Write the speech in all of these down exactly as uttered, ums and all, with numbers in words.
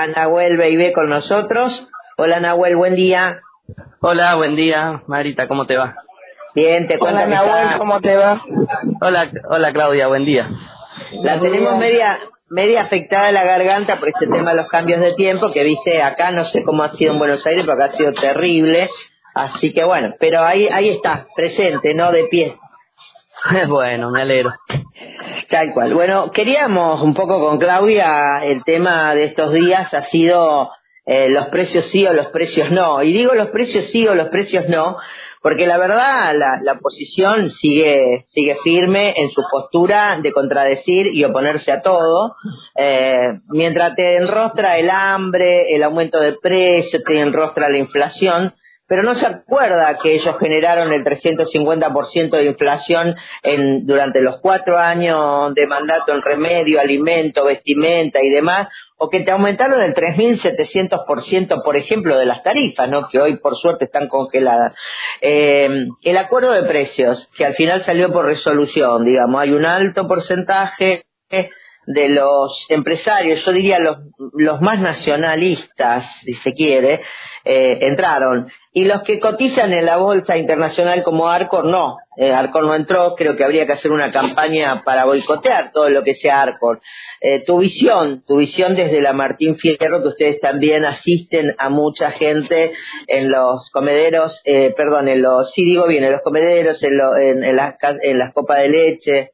está Nahuel Beibé con nosotros. Hola Nahuel, buen día. Hola, buen día, Marita, ¿cómo te va? Bien, te cuento. Hola Nahuel, está... ¿cómo te va? Hola, hola Claudia, buen día. La tenemos media media afectada la garganta por este tema de los cambios de tiempo, que viste acá, no sé cómo ha sido en Buenos Aires, pero acá ha sido terrible. Así que bueno, pero ahí ahí está, presente, ¿no? De pie. Bueno, me alegro. Tal cual. Bueno, queríamos un poco con Claudia, el tema de estos días ha sido eh, los precios sí o los precios no. Y digo los precios sí o los precios no, porque la verdad la, la oposición sigue sigue firme en su postura de contradecir y oponerse a todo, eh, mientras te enrostra el hambre, el aumento de precios, te enrostra la inflación, pero no se acuerda que ellos generaron el trescientos cincuenta por ciento de inflación en, durante los cuatro años de mandato en remedio, alimento, vestimenta y demás, o que te aumentaron el tres mil setecientos por ciento, por ejemplo, de las tarifas, ¿no? Que hoy por suerte están congeladas. Eh, el acuerdo de precios, que al final salió por resolución, digamos, hay un alto porcentaje de los empresarios, yo diría los, los más nacionalistas, si se quiere, eh, entraron. Y los que cotizan en la bolsa internacional como Arcor, no. Eh, Arcor no entró, creo que habría que hacer una campaña para boicotear todo lo que sea Arcor. Eh, tu visión, tu visión desde la Martín Fierro, que ustedes también asisten a mucha gente en los comederos, eh, perdón, en los, sí digo bien, en los comederos, en, lo, en, en, las, en las copas de leche.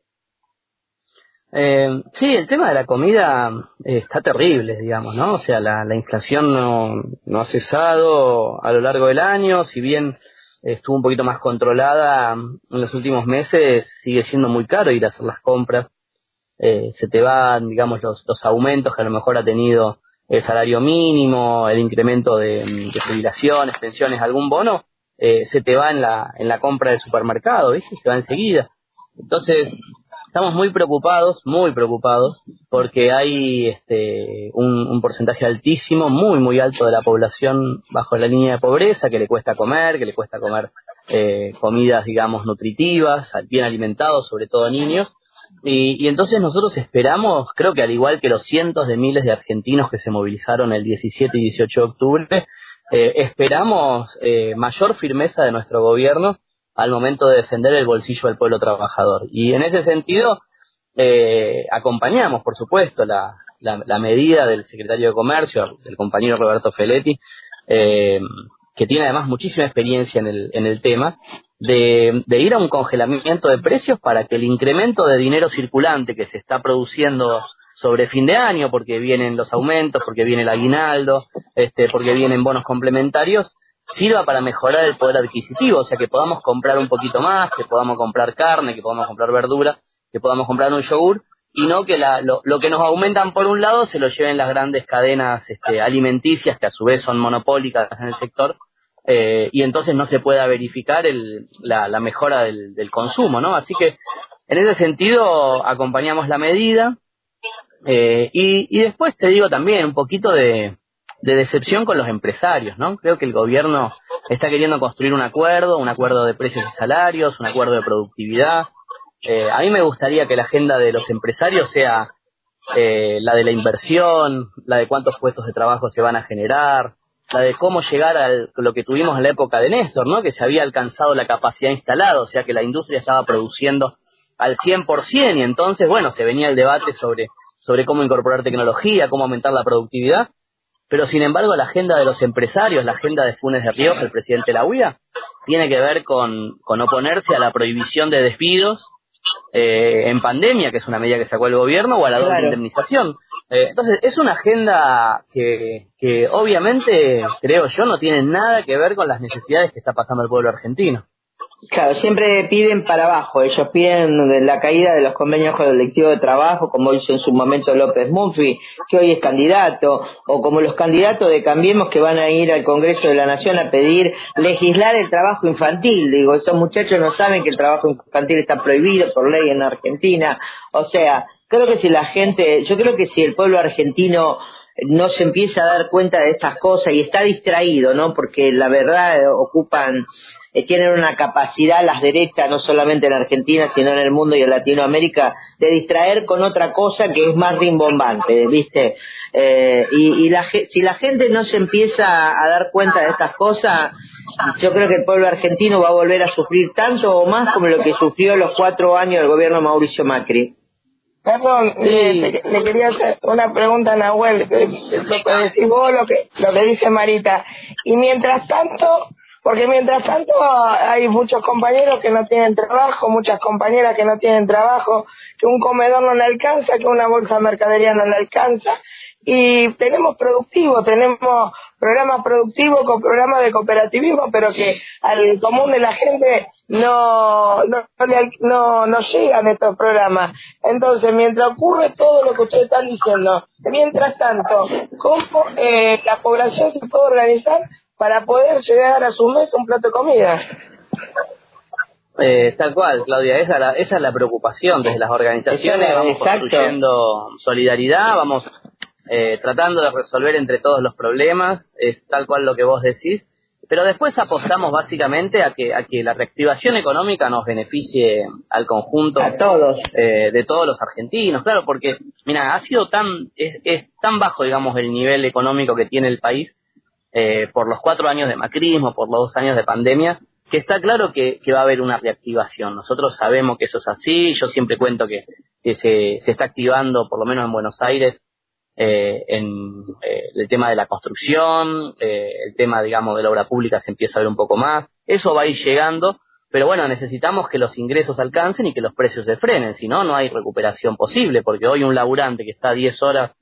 Eh, sí, el tema de la comida eh, está terrible, digamos, ¿no? O sea, la, la inflación no, no ha cesado a lo largo del año, si bien estuvo un poquito más controlada en los últimos meses, sigue siendo muy caro ir a hacer las compras. Eh, se te van, digamos, los, los aumentos que a lo mejor ha tenido el salario mínimo, el incremento de, de jubilaciones, pensiones, algún bono, eh, se te va en la, en la compra del supermercado, ¿viste? Se va enseguida. Entonces, estamos muy preocupados, muy preocupados, porque hay este un, un porcentaje altísimo, muy, muy alto de la población bajo la línea de pobreza, que le cuesta comer, que le cuesta comer eh, comidas, digamos, nutritivas, bien alimentados, sobre todo niños. Y, y entonces nosotros esperamos, creo que al igual que los cientos de miles de argentinos que se movilizaron el diecisiete y dieciocho de octubre, eh, esperamos eh, mayor firmeza de nuestro gobierno al momento de defender el bolsillo del pueblo trabajador. Y en ese sentido, eh, acompañamos, por supuesto, la, la, la medida del secretario de Comercio, del compañero Roberto Feletti, eh, que tiene además muchísima experiencia en el, en el tema, de, de ir a un congelamiento de precios para que el incremento de dinero circulante que se está produciendo sobre fin de año, porque vienen los aumentos, porque viene el aguinaldo, este, porque vienen bonos complementarios, sirva para mejorar el poder adquisitivo, o sea, que podamos comprar un poquito más, que podamos comprar carne, que podamos comprar verdura, que podamos comprar un yogur, y no que la, lo, lo que nos aumentan por un lado se lo lleven las grandes cadenas este, alimenticias, que a su vez son monopólicas en el sector, eh, y entonces no se pueda verificar el, la, la mejora del, del consumo, ¿no? Así que, en ese sentido, acompañamos la medida, eh, y, y después te digo también un poquito de... de decepción con los empresarios, ¿no? Creo que el gobierno está queriendo construir un acuerdo, un acuerdo de precios y salarios, un acuerdo de productividad. Eh, a mí me gustaría que la agenda de los empresarios sea eh, la de la inversión, la de cuántos puestos de trabajo se van a generar, la de cómo llegar a lo que tuvimos en la época de Néstor, ¿no? Que se había alcanzado la capacidad instalada, o sea que la industria estaba produciendo al cien por ciento y entonces, bueno, se venía el debate sobre, sobre cómo incorporar tecnología, cómo aumentar la productividad. Pero, sin embargo, la agenda de los empresarios, la agenda de Funes de Rioja, el presidente de la U I A, tiene que ver con, con oponerse a la prohibición de despidos eh, en pandemia, que es una medida que sacó el gobierno, o a la doble Claro. indemnización. Eh, entonces, es una agenda que, que, obviamente, creo yo, no tiene nada que ver con las necesidades que está pasando el pueblo argentino. Claro, siempre piden para abajo, ellos piden la caída de los convenios colectivos de trabajo, como hizo en su momento López Murphy, que hoy es candidato, o como los candidatos de Cambiemos que van a ir al Congreso de la Nación a pedir legislar el trabajo infantil. Digo, esos muchachos no saben que el trabajo infantil está prohibido por ley en Argentina. O sea, creo que si la gente, yo creo que si el pueblo argentino no se empieza a dar cuenta de estas cosas y está distraído, ¿no? Porque la verdad eh, ocupan, eh, tienen una capacidad las derechas, no solamente en Argentina, sino en el mundo y en Latinoamérica, de distraer con otra cosa que es más rimbombante, ¿viste? Eh, y y la, si la gente no se empieza a dar cuenta de estas cosas, yo creo que el pueblo argentino va a volver a sufrir tanto o más como lo que sufrió los cuatro años del gobierno de Mauricio Macri. Perdón, Sí. le, le quería hacer una pregunta a Nahuel, que- que lo que decís vos, lo que, lo que dice Marita. Y mientras tanto, porque mientras tanto hay muchos compañeros que no tienen trabajo, muchas compañeras que no tienen trabajo, que un comedor no le alcanza, que una bolsa de mercadería no le alcanza. Y tenemos productivos, tenemos programas productivos con programas de cooperativismo, pero que al común de la gente no no no, le- no, no llegan estos programas. Entonces, mientras ocurre todo lo que ustedes están diciendo, mientras tanto, ¿cómo eh, la población se puede organizar para poder llegar a su mesa un plato de comida? Eh, tal cual, Claudia, esa, es la- esa es la preocupación desde las organizaciones. Esa- Vamos exacto. construyendo solidaridad, vamos eh, tratando de resolver entre todos los problemas, es tal cual lo que vos decís, pero después apostamos básicamente a que a que la reactivación económica nos beneficie al conjunto A todos. eh, de todos los argentinos, claro, porque mira, ha sido tan es, es tan bajo, digamos, el nivel económico que tiene el país eh, por los cuatro años de macrismo, por los dos años de pandemia, que está claro que, que va a haber una reactivación. Nosotros sabemos que eso es así. Yo siempre cuento que, que se, se está activando, por lo menos en Buenos Aires, eh, en eh, el tema de la construcción, eh, el tema, digamos, de la obra pública se empieza a ver un poco más. Eso va a ir llegando, pero bueno, necesitamos que los ingresos alcancen y que los precios se frenen, si no, no hay recuperación posible, porque hoy un laburante que está diez horas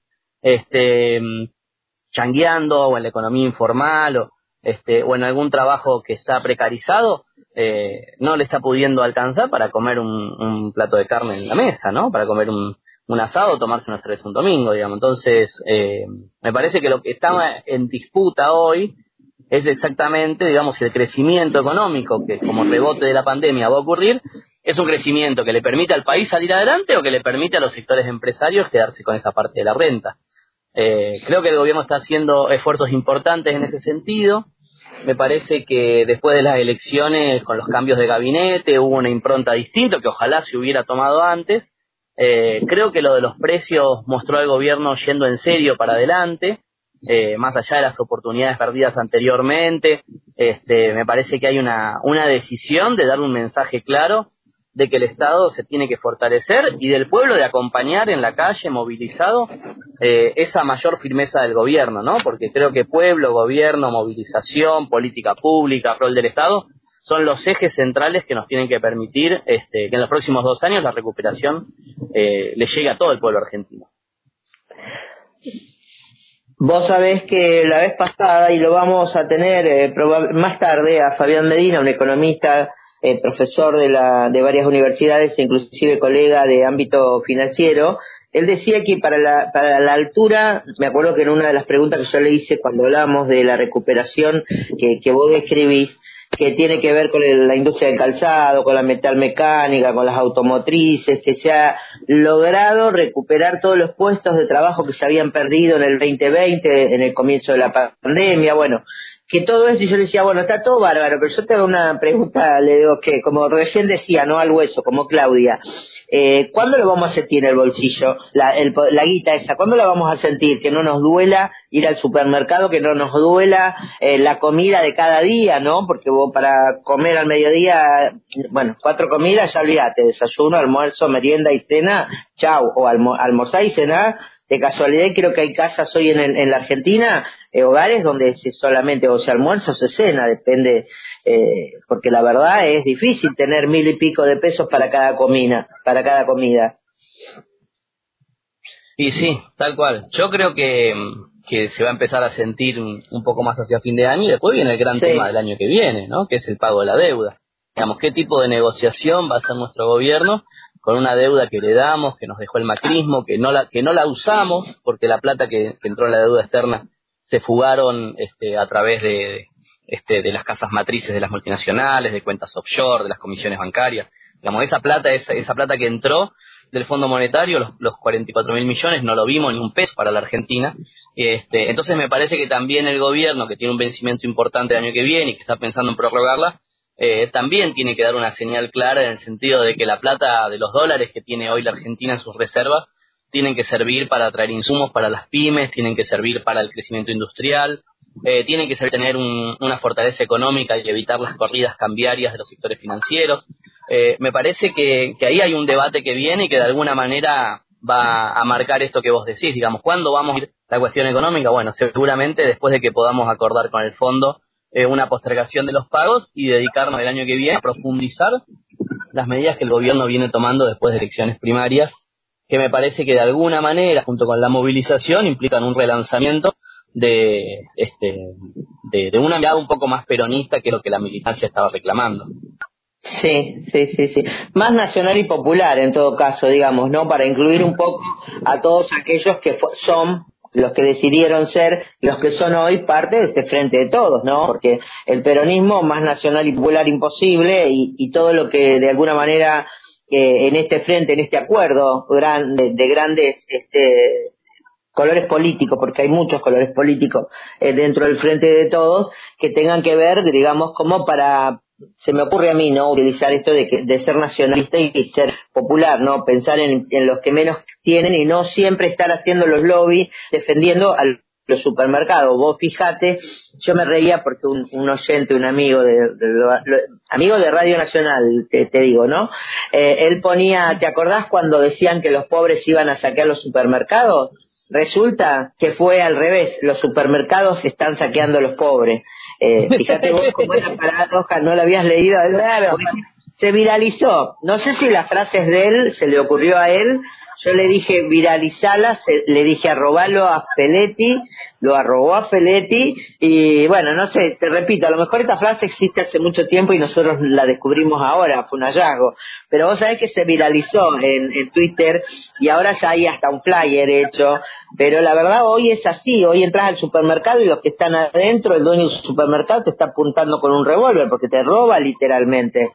este changueando o en la economía informal o este o en algún trabajo que está precarizado, eh, no le está pudiendo alcanzar para comer un, un plato de carne en la mesa, ¿no? Para comer un, un asado o tomarse una cerveza un domingo, digamos. Entonces, eh, me parece que lo que está en disputa hoy es exactamente, digamos, si el crecimiento económico, que como rebote de la pandemia va a ocurrir, es un crecimiento que le permite al país salir adelante o que le permite a los sectores empresarios quedarse con esa parte de la renta. Eh, creo que el gobierno está haciendo esfuerzos importantes en ese sentido. Me parece que después de las elecciones, con los cambios de gabinete, hubo una impronta distinta que ojalá se hubiera tomado antes. Eh, creo que lo de los precios mostró al gobierno yendo en serio para adelante, eh, más allá de las oportunidades perdidas anteriormente. Este, me parece que hay una, una decisión de dar un mensaje claro de que el Estado se tiene que fortalecer y del pueblo de acompañar en la calle, movilizado, eh, esa mayor firmeza del gobierno, ¿no? Porque creo que pueblo, gobierno, movilización, política pública, rol del Estado, son los ejes centrales que nos tienen que permitir este, que en los próximos dos años la recuperación eh, le llegue a todo el pueblo argentino. Vos sabés que la vez pasada, y lo vamos a tener eh, probab- más tarde, a Fabián Medina, un economista, eh, profesor de, la, de varias universidades, inclusive colega de ámbito financiero, él decía que para la, para la altura, me acuerdo que en una de las preguntas que yo le hice cuando hablamos de la recuperación que, que vos describís, que tiene que ver con el, la industria del calzado, con la metalmecánica, con las automotrices, que se ha logrado recuperar todos los puestos de trabajo que se habían perdido en el veinte veinte, en el comienzo de la pandemia, bueno, que todo eso, y yo le decía, bueno, está todo bárbaro, pero yo te hago una pregunta, le digo que, como recién decía, no al hueso, como Claudia, eh, ¿cuándo lo vamos a sentir en el bolsillo, la, el, la guita esa? ¿Cuándo la vamos a sentir? Que no nos duela ir al supermercado, que no nos duela eh, la comida de cada día, ¿no? Porque vos para comer al mediodía, bueno, cuatro comidas, ya olvídate, desayuno, almuerzo, merienda y cena, chau, o almo, almorzar y cenar. De casualidad creo que hay casas hoy en, en la Argentina, eh, hogares donde se solamente o se almuerza o se cena, depende, eh, porque la verdad es difícil tener mil y pico de pesos para cada comida, para cada comida. Y sí, tal cual. Yo creo que, que se va a empezar a sentir un, un poco más hacia fin de año y después viene el gran Sí. tema del año que viene, ¿no? Que es el pago de la deuda. Digamos, ¿qué tipo de negociación va a hacer nuestro gobierno con una deuda que le damos, que nos dejó el macrismo, que no la que no la usamos porque la plata que, que entró en la deuda externa se fugaron este, a través de, este, de las casas matrices de las multinacionales, de cuentas offshore, de las comisiones bancarias? Digamos, esa plata, esa, esa plata que entró del Fondo Monetario, los, los cuarenta y cuatro mil millones, no lo vimos ni un peso para la Argentina. Este, entonces me parece que también el gobierno, que tiene un vencimiento importante el año que viene y que está pensando en prorrogarla, eh, también tiene que dar una señal clara en el sentido de que la plata de los dólares que tiene hoy la Argentina en sus reservas tienen que servir para traer insumos para las pymes, tienen que servir para el crecimiento industrial, eh, tienen que ser, tener un, una fortaleza económica y evitar las corridas cambiarias de los sectores financieros. Eh, me parece que, que ahí hay un debate que viene y que de alguna manera va a marcar esto que vos decís, digamos, ¿cuándo vamos a ir a la cuestión económica? Bueno, seguramente después de que podamos acordar con el fondo eh, una postergación de los pagos y dedicarnos el año que viene a profundizar las medidas que el gobierno viene tomando después de elecciones primarias, que me parece que de alguna manera, junto con la movilización, implican un relanzamiento de, este, de, de una mirada un poco más peronista que lo que la militancia estaba reclamando. Sí, sí, sí, sí. Más nacional y popular en todo caso, digamos, ¿no? Para incluir un poco a todos aquellos que son los que decidieron ser, los que son hoy parte de este frente de todos, ¿no? Porque el peronismo más nacional y popular imposible y, y todo lo que de alguna manera eh, en este frente, en este acuerdo gran, de, de grandes este, colores políticos, porque hay muchos colores políticos eh, dentro del frente de todos, que tengan que ver, digamos, como para... Se me ocurre a mí, ¿no? Utilizar esto de, que, de ser nacionalista y ser popular, ¿no? Pensar en, en los que menos tienen y no siempre estar haciendo los lobbies defendiendo a los supermercados. Vos fijate, yo me reía porque un, un oyente, un amigo de, de, de, de amigo de Radio Nacional, te, te digo, ¿no? Eh, él ponía, ¿te acordás cuando decían que los pobres iban a saquear los supermercados? Resulta que fue al revés, los supermercados están saqueando a los pobres. Eh, fíjate vos cómo es la paradoja, no la habías leído. Claro. Se viralizó, no sé si las frases de él, se le ocurrió a él, yo le dije viralizalas, le dije arrobalo a Feletti, lo arrobó a Feletti, y bueno, no sé, te repito, a lo mejor esta frase existe hace mucho tiempo y nosotros la descubrimos ahora, fue un hallazgo, pero vos sabés que se viralizó en, en Twitter y ahora ya hay hasta un flyer hecho, pero la verdad hoy es así, hoy entras al supermercado y los que están adentro, el dueño del supermercado te está apuntando con un revólver porque te roba literalmente.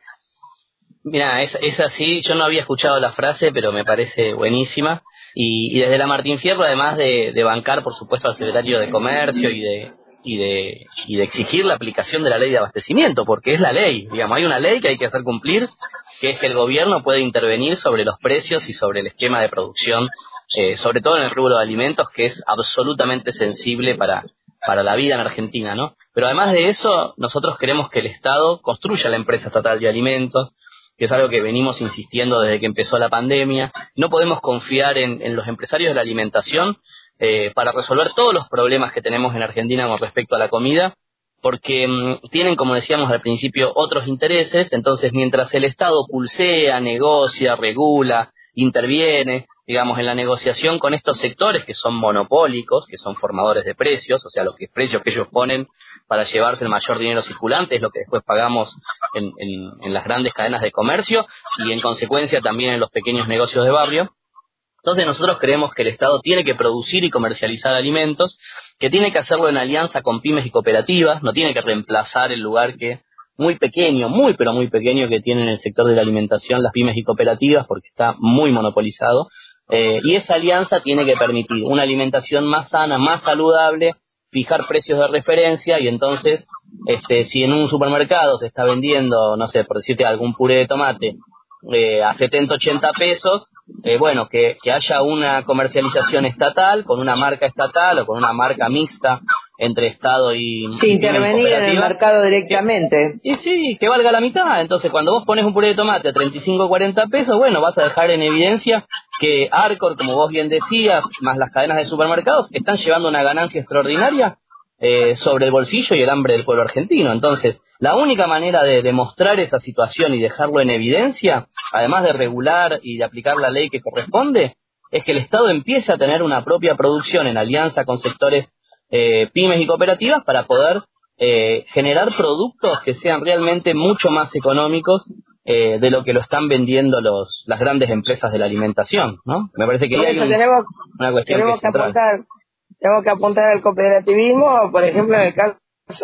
Mira, es, es así, yo no había escuchado la frase, pero me parece buenísima. Y, y desde la Martín Fierro, además de, de bancar, por supuesto, al secretario de Comercio y de, y, de, y de exigir la aplicación de la ley de abastecimiento, porque es la ley, digamos, hay una ley que hay que hacer cumplir, que es que el gobierno puede intervenir sobre los precios y sobre el esquema de producción, eh, sobre todo en el rubro de alimentos, que es absolutamente sensible para, para la vida en Argentina, ¿no? Pero además de eso, nosotros queremos que el Estado construya la empresa estatal de alimentos, que es algo que venimos insistiendo desde que empezó la pandemia. No podemos confiar en, en los empresarios de la alimentación eh, para resolver todos los problemas que tenemos en Argentina con respecto a la comida, porque mmm, tienen, como decíamos al principio, otros intereses. Entonces, mientras el Estado pulsea, negocia, regula, interviene, digamos, en la negociación con estos sectores que son monopólicos, que son formadores de precios, o sea, los que, precios que ellos ponen para llevarse el mayor dinero circulante es lo que después pagamos en, en, en las grandes cadenas de comercio y en consecuencia también en los pequeños negocios de barrio. Entonces nosotros creemos que el Estado tiene que producir y comercializar alimentos, que tiene que hacerlo en alianza con pymes y cooperativas, no tiene que reemplazar el lugar que muy pequeño, muy pero muy pequeño que tiene en el sector de la alimentación las pymes y cooperativas porque está muy monopolizado. Eh, y esa alianza tiene que permitir una alimentación más sana, más saludable, fijar precios de referencia y entonces, este, si en un supermercado se está vendiendo, no sé, por decirte algún puré de tomate eh, a setenta, ochenta pesos, eh, bueno, que, que haya una comercialización estatal con una marca estatal o con una marca mixta entre Estado y... Sí, intervenir en el mercado directamente. Y sí, que valga la mitad. Entonces, cuando vos pones un puré de tomate a treinta y cinco, cuarenta pesos, bueno, vas a dejar en evidencia que Arcor, como vos bien decías, más las cadenas de supermercados, están llevando una ganancia extraordinaria eh, sobre el bolsillo y el hambre del pueblo argentino. Entonces, la única manera de demostrar esa situación y dejarlo en evidencia, además de regular y de aplicar la ley que corresponde, es que el Estado empiece a tener una propia producción en alianza con sectores eh, pymes y cooperativas para poder eh, generar productos que sean realmente mucho más económicos eh, de lo que lo están vendiendo los las grandes empresas de la alimentación, ¿no? Me parece que ahí hay un, tenemos, una cuestión tenemos que es que apuntar, tenemos que apuntar al cooperativismo, por ejemplo, en el caso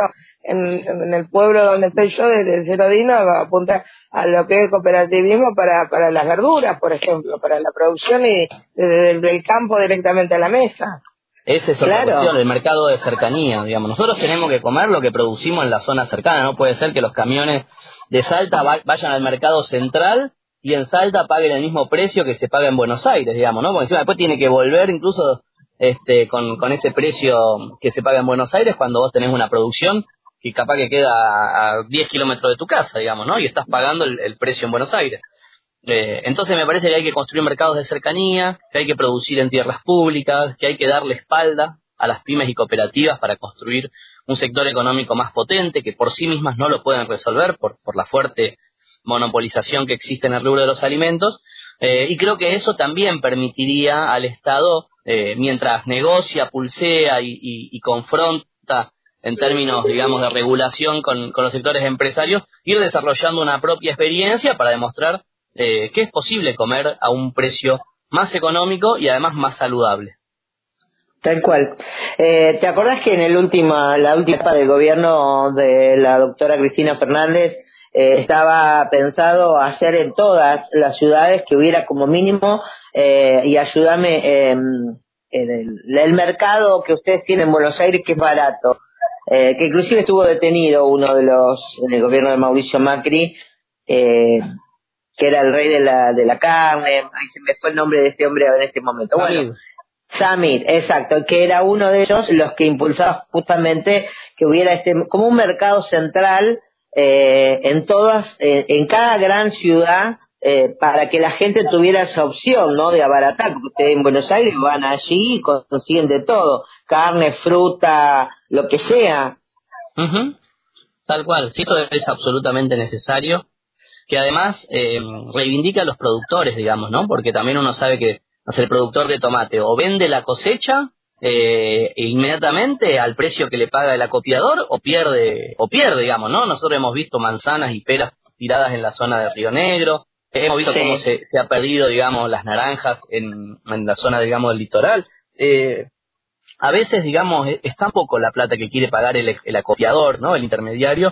en, en el pueblo donde estoy yo, desde Cerodino, apunta a lo que es cooperativismo para, para las verduras, por ejemplo, para la producción y desde el del campo directamente a la mesa. Esa es otra Claro. cuestión, el mercado de cercanía, digamos. Nosotros tenemos que comer lo que producimos en la zona cercana. No puede ser que los camiones de Salta va- vayan al mercado central y en Salta paguen el mismo precio que se paga en Buenos Aires, digamos, ¿no? Porque encima después tiene que volver incluso este con, con ese precio que se paga en Buenos Aires cuando vos tenés una producción que capaz que queda a, a diez kilómetros de tu casa, digamos, ¿no? Y estás pagando el, el precio en Buenos Aires. Eh, entonces me parece que hay que construir mercados de cercanía, que hay que producir en tierras públicas, que hay que darle espalda a las pymes y cooperativas para construir un sector económico más potente, que por sí mismas no lo pueden resolver por, por la fuerte monopolización que existe en el rubro de los alimentos, eh, y creo que eso también permitiría al Estado, eh, mientras negocia, pulsea y, y, y confronta en términos, digamos, de regulación con, con los sectores empresarios, ir desarrollando una propia experiencia para demostrar Eh, que es posible comer a un precio más económico y además más saludable. Tal cual. Eh, ¿Te acordás que en el última, la última etapa del gobierno de la doctora Cristina Fernández eh, estaba pensado hacer en todas las ciudades que hubiera como mínimo, eh, y ayúdame, eh, en el, el mercado que ustedes tienen en Buenos Aires, que es barato, eh, que inclusive estuvo detenido uno de los, en el gobierno de Mauricio Macri, eh, que era el rey de la de la carne, ay, se me fue el nombre de este hombre en este momento. Bueno, Samir, exacto, que era uno de ellos los que impulsaba justamente que hubiera este como un mercado central eh, en todas, eh, en cada gran ciudad, eh, para que la gente tuviera esa opción, ¿no? De abaratar, porque ustedes en Buenos Aires van allí y consiguen de todo, carne, fruta, lo que sea. Uh-huh. Tal cual, sí, eso es absolutamente necesario, que además eh, reivindica a los productores, digamos, ¿no? Porque también uno sabe que o sea, el productor de tomate o vende la cosecha eh, inmediatamente al precio que le paga el acopiador o pierde, o pierde, digamos, ¿no? Nosotros hemos visto manzanas y peras tiradas en la zona de Río Negro, hemos visto sí. cómo se, se ha perdido, digamos, las naranjas en, en la zona, digamos, del litoral. Eh, a veces, digamos, es, es tan poco la plata que quiere pagar el, el acopiador, ¿no? El intermediario,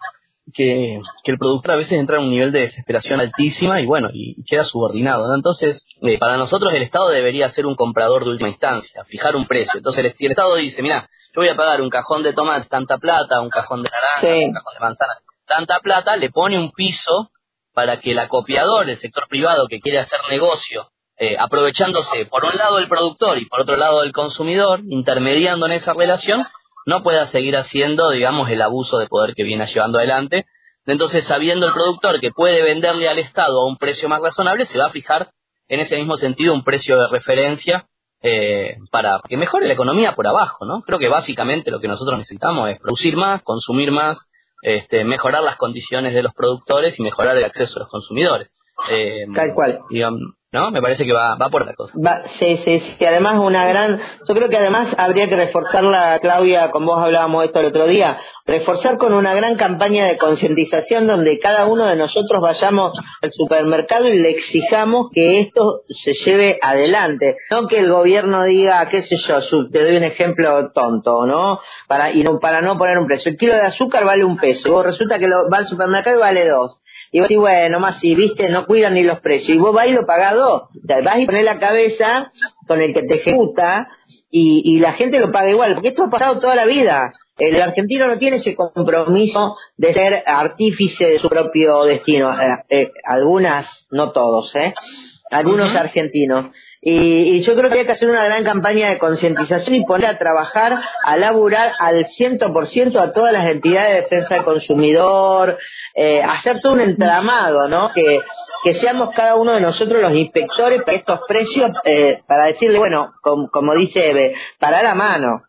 que, que el productor a veces entra a un nivel de desesperación altísima y bueno, y, y queda subordinado, ¿no? Entonces, eh, para nosotros el Estado debería ser un comprador de última instancia, fijar un precio. Entonces, el, si el Estado dice, mira, yo voy a pagar un cajón de tomate tanta plata, un cajón de naranja, sí. un cajón de manzana tanta plata, le pone un piso para que el acopiador, el sector privado que quiere hacer negocio, eh, aprovechándose por un lado del productor y por otro lado del consumidor, intermediando en esa relación, no pueda seguir haciendo, digamos, el abuso de poder que viene llevando adelante. Entonces, sabiendo el productor que puede venderle al Estado a un precio más razonable, se va a fijar en ese mismo sentido un precio de referencia eh, para que mejore la economía por abajo, ¿no? Creo que básicamente lo que nosotros necesitamos es producir más, consumir más, este, mejorar las condiciones de los productores y mejorar el acceso a los consumidores. Eh, Tal cual. Digamos, ¿no? Me parece que va, va por la cosa. Va, sí, sí, sí. Además, una gran. Yo creo que además habría que reforzarla, Claudia, con vos hablábamos de esto el otro día, reforzar con una gran campaña de concientización donde cada uno de nosotros vayamos al supermercado y le exijamos que esto se lleve adelante. No que el gobierno diga, qué sé yo, te doy un ejemplo tonto, ¿no? Para, y no, para no poner un precio. El kilo de azúcar vale un peso. Y vos resulta que lo, va al supermercado y vale dos. Y vos decís, bueno, más si, viste, no cuidan ni los precios. Y vos vas y lo pagás dos. O sea, vas y ponés la cabeza con el que te ejecuta y, y la gente lo paga igual. Porque esto ha pasado toda la vida. El argentino no tiene ese compromiso de ser artífice de su propio destino. Eh, eh, algunas, no todos, ¿eh? Algunos uh-huh. argentinos. Y, y yo creo que hay que hacer una gran campaña de concientización y poner a trabajar, a laburar al ciento por ciento a todas las entidades de defensa del consumidor, eh, hacer todo un entramado, ¿no? Que, que seamos cada uno de nosotros los inspectores para estos precios, eh, para decirle, bueno, com, como dice Eve, parar a mano.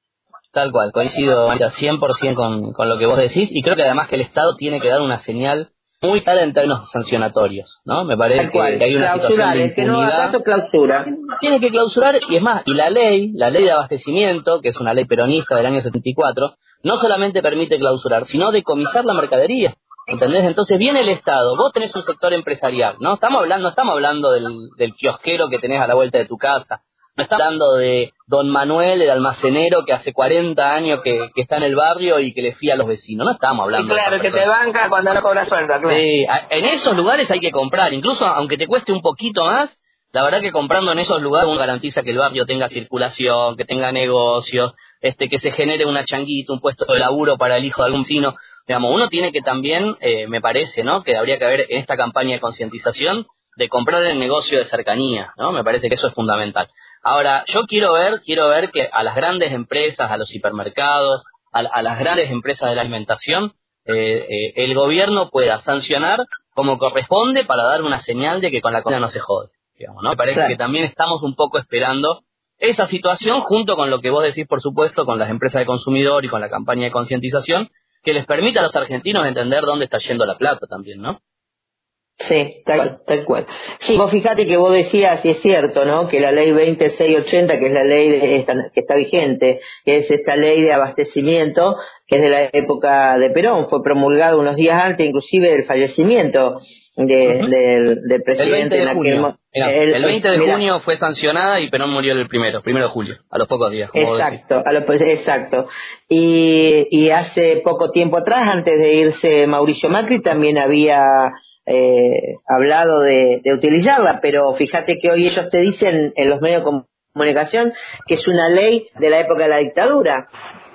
Tal cual, coincido cien por ciento con, con lo que vos decís y creo que además que el Estado tiene que dar una señal muy clara en términos sancionatorios, ¿no? Me parece que, que hay una situación de impunidad. Que no haga caso, clausura. Tiene que clausurar y es más, y la ley, la ley de abastecimiento, que es una ley peronista del año setenta y cuatro, no solamente permite clausurar, sino decomisar la mercadería, ¿entendés? Entonces viene el Estado, vos tenés un sector empresarial, ¿no? Estamos hablando, estamos hablando del, del kiosquero que tenés a la vuelta de tu casa, No está hablando de don Manuel, el almacenero que hace cuarenta años que, que está en el barrio y que le fía a los vecinos. No estamos hablando y claro, de que te banca cuando no cobras sueldo, claro. Sí, en esos lugares hay que comprar. Incluso aunque te cueste un poquito más, la verdad que comprando en esos lugares uno garantiza que el barrio tenga circulación, que tenga negocios, este, que se genere una changuita, un puesto de laburo para el hijo de algún vecino. Digamos, uno tiene que también, eh, me parece, ¿no?, que habría que haber en esta campaña de concientización de comprar el negocio de cercanía, ¿no? Me parece que eso es fundamental. Ahora, yo quiero ver, quiero ver que a las grandes empresas, a los hipermercados, a, a las grandes empresas de la alimentación, eh, eh, el gobierno pueda sancionar como corresponde para dar una señal de que con la comida no se jode, digamos, ¿no? Me parece claro. que también estamos un poco esperando esa situación junto con lo que vos decís, por supuesto, con las empresas de consumidor y con la campaña de concientización, que les permita a los argentinos entender dónde está yendo la plata también, ¿no? Sí, tal, tal cual. Sí, vos fíjate que vos decías, y es cierto, ¿no?, que la ley veinte mil seiscientos ochenta, que es la ley de esta, que está vigente, que es esta ley de abastecimiento, que es de la época de Perón, fue promulgada unos días antes, inclusive del fallecimiento de, uh-huh. del, del presidente el veinte de junio. en aquel Mira, el, el veinte de mira, junio fue sancionada y Perón murió el primero, primero de julio, a los pocos días. Como exacto, a los, exacto. Y, y hace poco tiempo atrás, antes de irse Mauricio Macri, también había Eh, hablado de, de utilizarla, pero fíjate que hoy ellos te dicen en los medios de comunicación que es una ley de la época de la dictadura.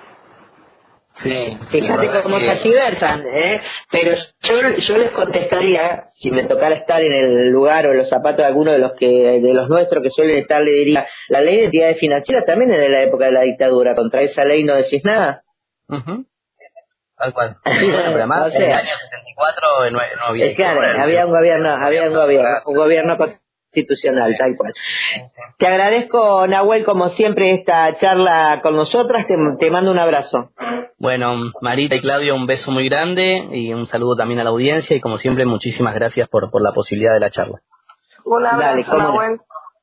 Sí, fíjate cómo se diversan, ¿eh? Pero yo, yo les contestaría, si me tocara estar en el lugar o en los zapatos de alguno de los que de los nuestros que suelen estar, le diría, la ley de entidades financieras también es de la época de la dictadura, contra esa ley no decís nada. Uh-huh. Tal cual. Sí, bueno, pero además, o sea, en el año setenta y cuatro no, no había... Es claro, había un gobierno, había un gobierno, un gobierno constitucional, tal cual. Te agradezco, Nahuel, como siempre, esta charla con nosotras, te, te mando un abrazo. Bueno, Marita y Claudio, un beso muy grande y un saludo también a la audiencia y como siempre, muchísimas gracias por, por la posibilidad de la charla. Un abrazo, Dale, Nahuel.